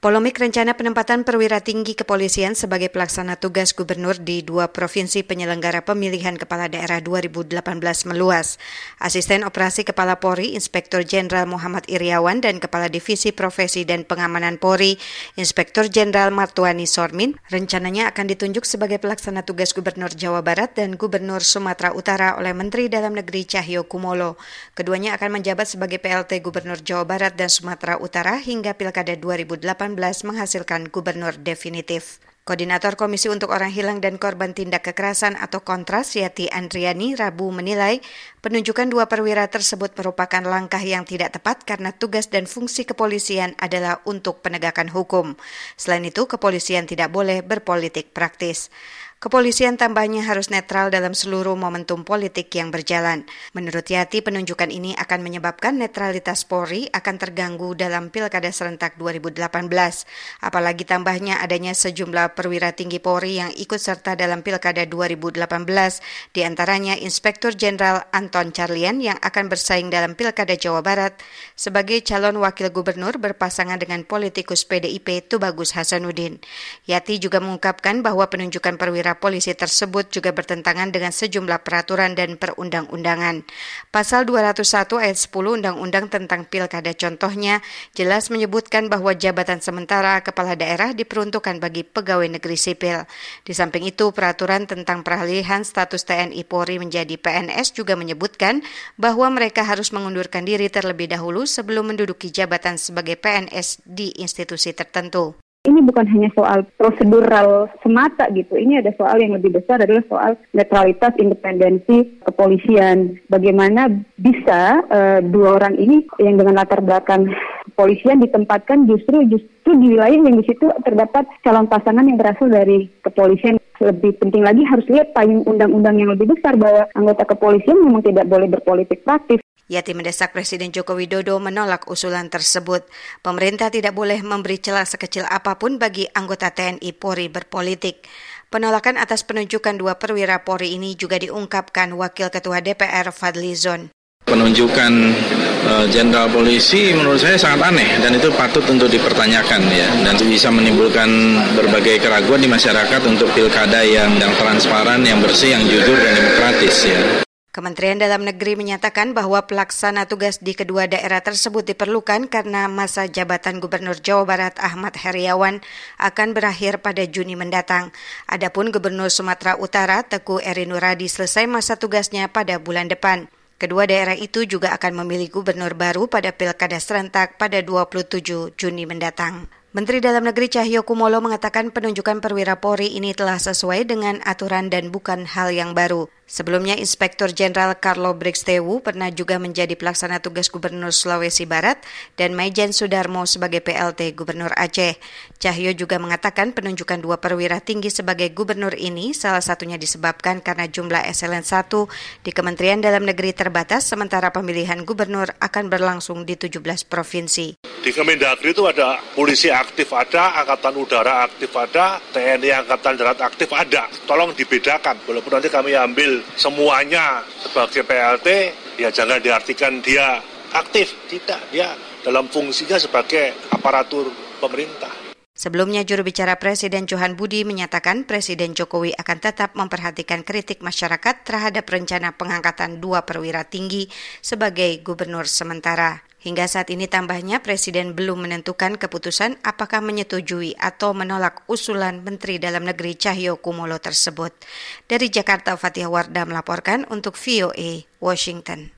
Polemik rencana penempatan perwira tinggi kepolisian sebagai pelaksana tugas gubernur di 2 provinsi penyelenggara pemilihan kepala daerah 2018 meluas. Asisten Operasi Kepala Polri, Inspektur Jenderal Muhammad Iriawan dan Kepala Divisi Profesi dan Pengamanan Polri, Inspektur Jenderal Martuani Sormin, rencananya akan ditunjuk sebagai pelaksana tugas Gubernur Jawa Barat dan Gubernur Sumatera Utara oleh Menteri Dalam Negeri Cahyokumolo. Keduanya akan menjabat sebagai PLT Gubernur Jawa Barat dan Sumatera Utara hingga Pilkada 2018 menghasilkan gubernur definitif. Koordinator Komisi untuk Orang Hilang dan Korban Tindak Kekerasan atau Kontras, Yati Andriani, Rabu menilai penunjukan 2 perwira tersebut merupakan langkah yang tidak tepat karena tugas dan fungsi kepolisian adalah untuk penegakan hukum. Selain itu, kepolisian tidak boleh berpolitik praktis. Kepolisian tambahnya harus netral dalam seluruh momentum politik yang berjalan. Menurut Yati, penunjukan ini akan menyebabkan netralitas Polri akan terganggu dalam Pilkada serentak 2018. Apalagi tambahnya adanya sejumlah perwira tinggi Polri yang ikut serta dalam Pilkada 2018, di antaranya Inspektur Jenderal Anton Carlyan yang akan bersaing dalam Pilkada Jawa Barat sebagai calon wakil gubernur berpasangan dengan politikus PDIP Tubagus Hasanuddin. Yati juga mengungkapkan bahwa penunjukan perwira polisi tersebut juga bertentangan dengan sejumlah peraturan dan perundang-undangan. Pasal 201 ayat 10 Undang-Undang tentang Pilkada contohnya jelas menyebutkan bahwa jabatan sementara kepala daerah diperuntukkan bagi pegawai negeri sipil. Di samping itu, peraturan tentang peralihan status TNI Polri menjadi PNS juga menyebutkan bahwa mereka harus mengundurkan diri terlebih dahulu sebelum menduduki jabatan sebagai PNS di institusi tertentu. Ini bukan hanya soal prosedural semata gitu, ini ada soal yang lebih besar adalah soal netralitas independensi kepolisian. Bagaimana bisa 2 orang ini yang dengan latar belakang kepolisian ditempatkan justru di wilayah yang di situ terdapat calon pasangan yang berasal dari kepolisian. Lebih penting lagi harus lihat payung undang-undang yang lebih besar bahwa anggota kepolisian memang tidak boleh berpolitik praktis. Yati mendesak Presiden Joko Widodo menolak usulan tersebut. Pemerintah tidak boleh memberi celah sekecil apapun bagi anggota TNI Polri berpolitik. Penolakan atas penunjukan 2 perwira Polri ini juga diungkapkan Wakil Ketua DPR Fadly Zon. Penunjukan Jenderal Polisi menurut saya sangat aneh dan itu patut untuk dipertanyakan ya, dan bisa menimbulkan berbagai keraguan di masyarakat untuk pilkada yang transparan, yang bersih, yang jujur dan demokratis ya. Kementerian Dalam Negeri menyatakan bahwa pelaksana tugas di kedua daerah tersebut diperlukan karena masa jabatan Gubernur Jawa Barat Ahmad Heriawan akan berakhir pada Juni mendatang. Adapun Gubernur Sumatera Utara Teguh Eri Nuradi selesai masa tugasnya pada bulan depan. Kedua daerah itu juga akan memilih gubernur baru pada Pilkada serentak pada 27 Juni mendatang. Menteri Dalam Negeri Cahyokumolo mengatakan penunjukan perwira Polri ini telah sesuai dengan aturan dan bukan hal yang baru. Sebelumnya, Inspektur Jenderal Carlo Brigstewu pernah juga menjadi pelaksana tugas Gubernur Sulawesi Barat dan Maijen Sudarmo sebagai PLT Gubernur Aceh. Cahyo juga mengatakan penunjukan 2 perwira tinggi sebagai gubernur ini salah satunya disebabkan karena jumlah Echelon 1 di Kementerian Dalam Negeri terbatas sementara pemilihan gubernur akan berlangsung di 17 provinsi. Di Kemendagri itu ada polisi aktif ada, Angkatan Udara aktif ada, TNI Angkatan Darat aktif ada. Tolong dibedakan, walaupun nanti kami ambil semuanya sebagai PLT, ya jangan diartikan dia aktif, tidak, dia dalam fungsinya sebagai aparatur pemerintah. Sebelumnya, juru bicara Presiden Johan Budi menyatakan Presiden Jokowi akan tetap memperhatikan kritik masyarakat terhadap rencana pengangkatan 2 perwira tinggi sebagai gubernur sementara. Hingga saat ini tambahnya Presiden belum menentukan keputusan apakah menyetujui atau menolak usulan Menteri Dalam Negeri Cahyokumolo tersebut. Dari Jakarta, Fatihah Wardah melaporkan untuk VOA Washington.